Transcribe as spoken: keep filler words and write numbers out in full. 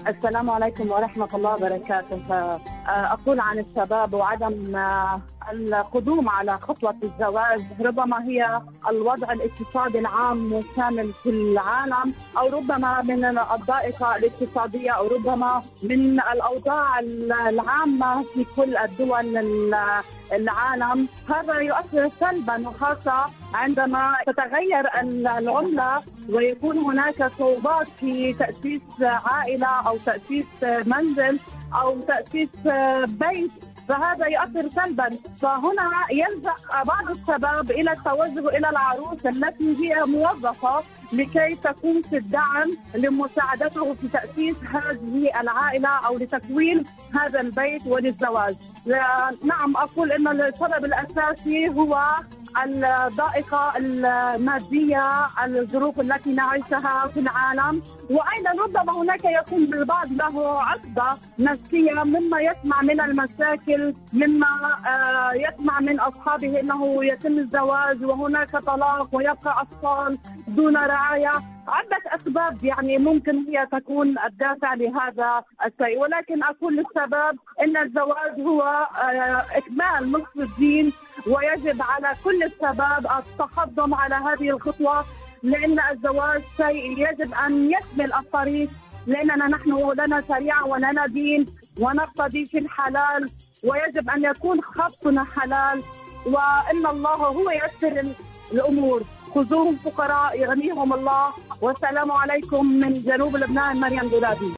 السلام عليكم ورحمة الله وبركاته. أقول عن الشباب وعدم القدوم على خطوة الزواج، ربما هي الوضع الاقتصادي العام والشامل في العالم، أو ربما من الضائقة الاقتصادية، أو ربما من الأوضاع العامة في كل الدول العالم. هذا يؤثر سلبا، وخاصة عندما تتغير العملة ويكون هناك صعوبات في تأسيس عائلة أو تأسيس منزل أو تأسيس بيت، فهذا يؤثر سلبا. فهنا يلجأ بعض الشباب إلى التوجه إلى العروس التي هي موظفة لكي تكون في الدعم لمساعدته في تأسيس هذه العائلة أو لتكوين هذا البيت وللزواج. نعم، أقول أن السبب الأساسي هو الضائقة المادية، الظروف التي نعيشها في العالم، وأيضا ربما هناك يكون بالبعض له عقدة نفسية مما يسمع من المشاكل، مما يسمع من أصحابه أنه يتم الزواج وهناك طلاق ويبقى أطفال دون رعاية. عدة أسباب يعني ممكن هي تكون الدافع لهذا الشيء، ولكن أقول للشباب أن الزواج هو إكمال نصف الدين، ويجب على كل الشباب التقدم على هذه الخطوة، لأن الزواج شيء يجب أن يكمل الطريق، لأننا نحن لنا شريعة ولنا دين ونقتدي في الحلال، ويجب أن يكون خطنا حلال، وإن الله هو ييسر الأمور. خذوهم فقراء يغنيهم الله. والسلام عليكم من جنوب لبنان، مريم دولابي.